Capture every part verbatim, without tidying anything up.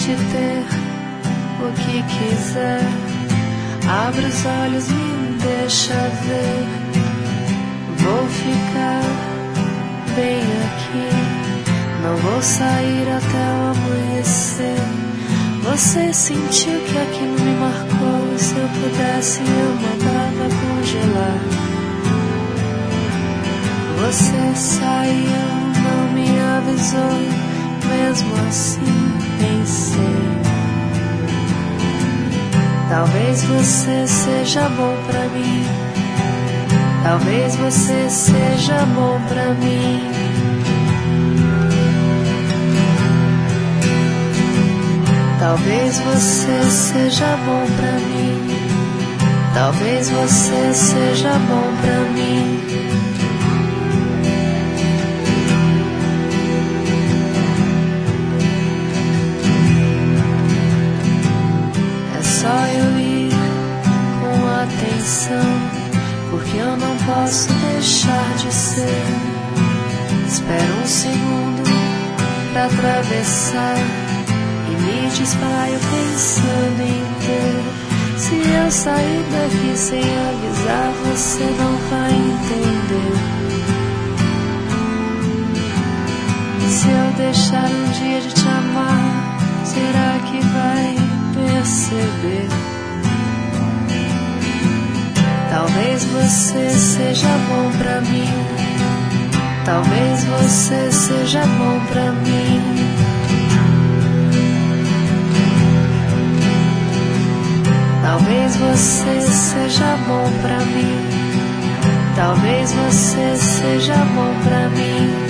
pode ter o que quiser. Abre os olhos, me deixa ver. Vou ficar bem aqui, não vou sair até o amanhecer. Você sentiu que aquilo me marcou. Se eu pudesse eu mandava congelar. Você saiu, não me avisou. Mesmo assim pensei, talvez você seja bom pra mim. Talvez você seja bom pra mim. Talvez você seja bom pra mim. Talvez você seja bom pra mim. É só eu ir com atenção, porque eu não posso deixar de ser. Espero um segundo pra atravessar e me distraio pensando em ter. Se eu sair daqui sem avisar, você não vai entender. Se eu deixar um dia de te amar, será que vai perceber? Talvez você seja bom pra mim. Talvez você seja bom pra mim. Talvez você seja bom pra mim. Talvez você seja bom pra mim.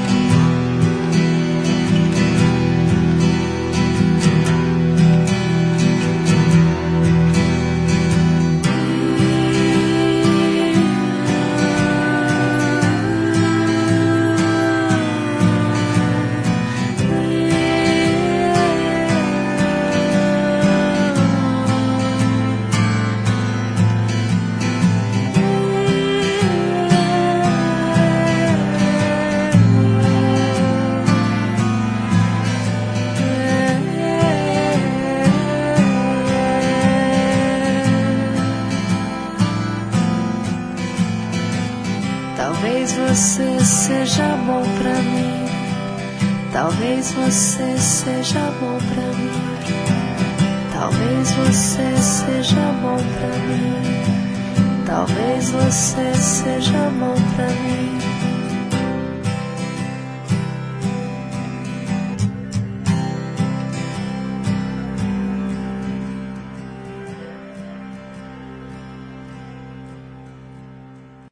Talvez você seja bom pra mim. Talvez você seja bom pra mim. Talvez você seja bom pra mim. Talvez você seja bom pra mim.